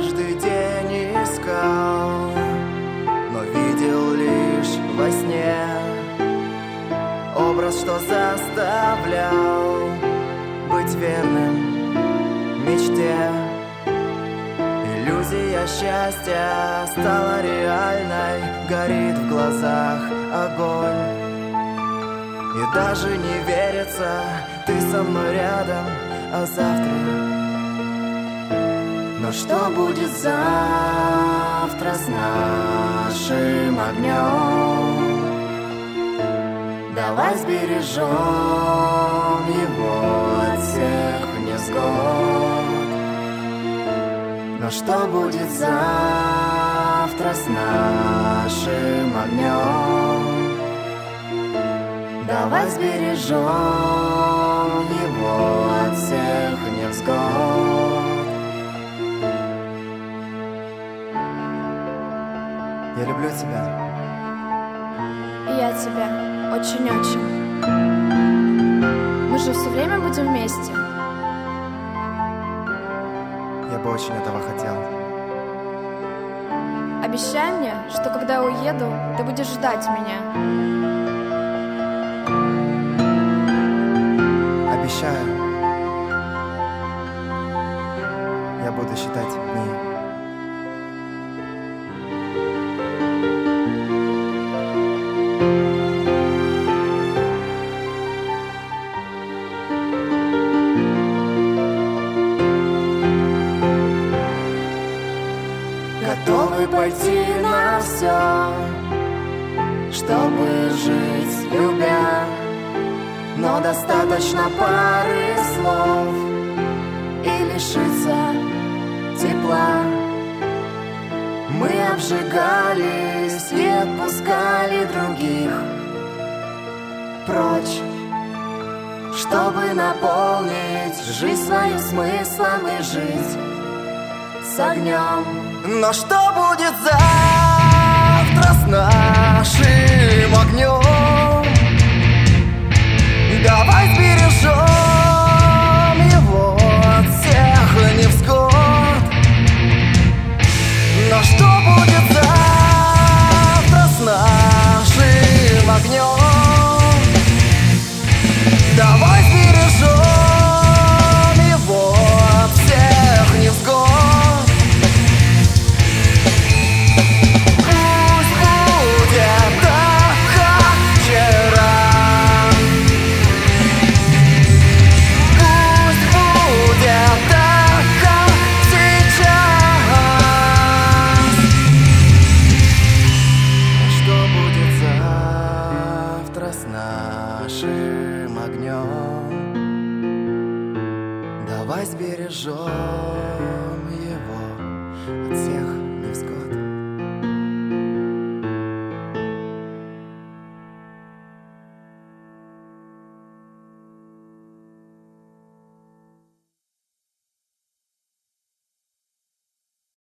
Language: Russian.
каждый день искал, но видел лишь во сне образ, что заставлял быть верным мечте. Иллюзия счастья стала реальной, горит в глазах огонь. И даже не верится, ты со мной рядом, а завтра. Но что будет завтра с нашим огнем? Давай сбережем его от всех невзгод. Но что будет завтра с нашим огнем? Давай сбережем его от всех невзгод. Я люблю тебя. И я тебя очень-очень. Мы же все время будем вместе. Я бы очень этого хотел. Обещай мне, что когда я уеду, ты будешь ждать меня. Обещаю. Я буду считать дни. Готовы пойти на все, чтобы жить любя, но достаточно пары слов и лишиться тепла. Мы обжигались и отпускали других прочь, чтобы наполнить жизнь свою смыслом и жить с огнем. Но что будет завтра с нашим огнем? Давай сбережем его от всех невзгод. Но что будет завтра с нашим огнем? Давай сбережем его от всех невзгод. Нашим огнем давай сбережем его от всех